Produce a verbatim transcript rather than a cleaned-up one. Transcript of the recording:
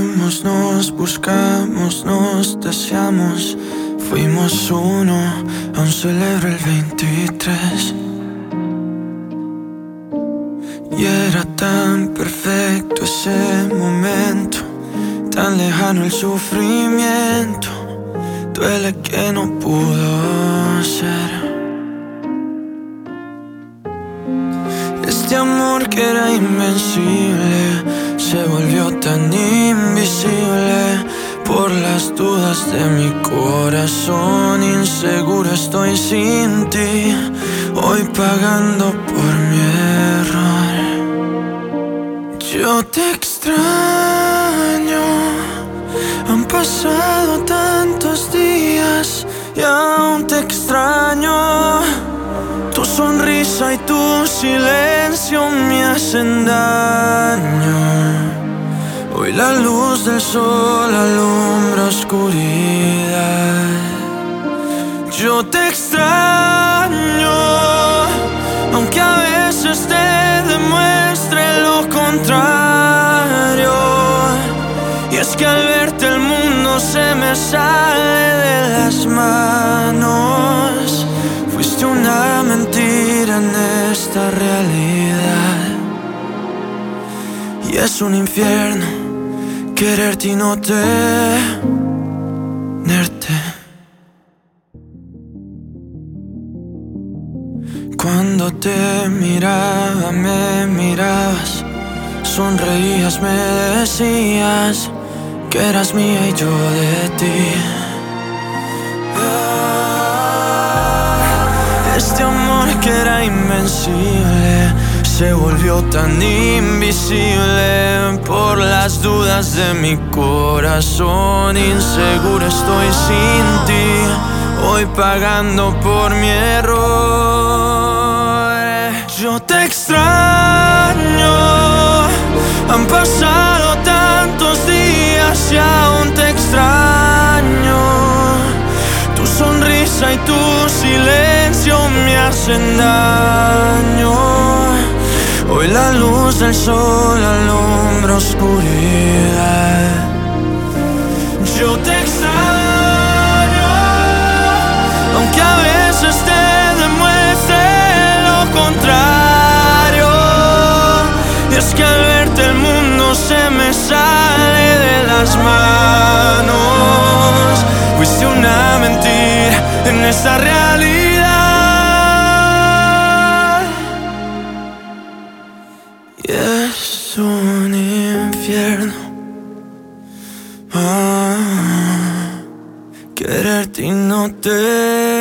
amamos, nos buscamos, nos deseamos. Fuimos uno, aún celebro el veintitrés. Y era tan perfecto ese momento, tan lejano el sufrimiento. Duele que no pudo ser. Este amor que era invencible se volvió tan invisible por las dudas de mi corazón. Inseguro estoy sin ti, hoy pagando por mi error. Yo te extraño, han pasado tantos días y aún te extraño. Tu sonrisa y tu silencio me hacen daño. Hoy la luz del sol alumbra oscuridad. Yo te extraño, aunque a veces te demuestre lo contrario. Y es que al verte el mundo se me sale de las manos. Fuiste una mentira en esta realidad. Y es un infierno quererte y no tenerte. Cuando te miraba, me mirabas, sonreías, me decías que eras mía y yo de ti. Este amor que era invencible se volvió tan invisible por las dudas de mi corazón. Inseguro estoy sin ti, hoy pagando por mi error. Yo te extraño, han pasado tantos días y aún te extraño. Tu sonrisa y tu silencio me hacen daño. Hoy la luz del sol alumbra oscuridad. Yo te extraño, aunque a veces te demuestre lo contrario. Y es que al verte el mundo se me sale de las manos. Fuiste una mentira en esta realidad. Y es un infierno ah, quererte y no te